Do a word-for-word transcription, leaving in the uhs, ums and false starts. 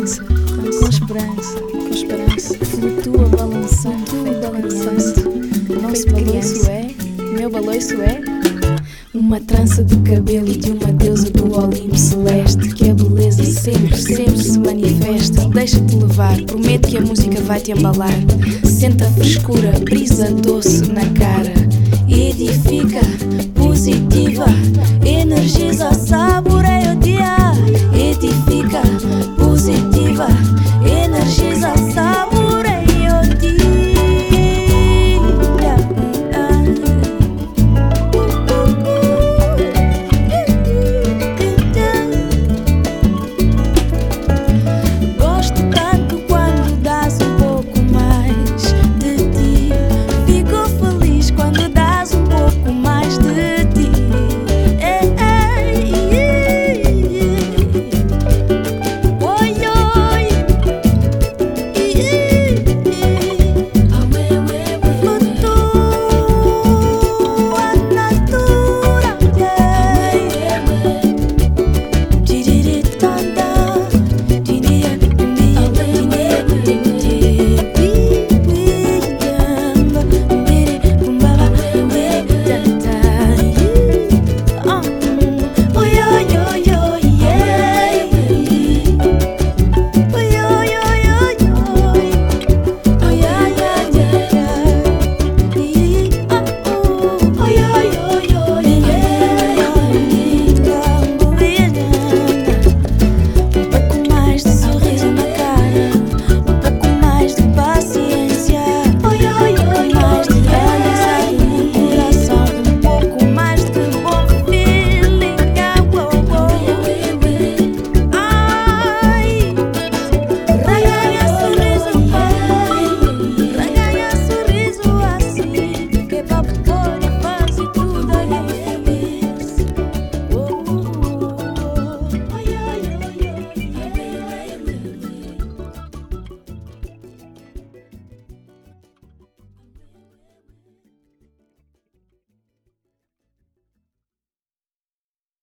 esperança, com esperança, com esperança, flutua balançando, flutua balançando. Nosso balanço é, meu balanço é uma trança de cabelo de uma deusa do Olimpo celeste, que a beleza sempre, sempre se manifesta. Deixa-te levar, prometo que a música vai te embalar. Senta a frescura, brisa doce na cara, edifica, positiva, energiza, saboreia o dia.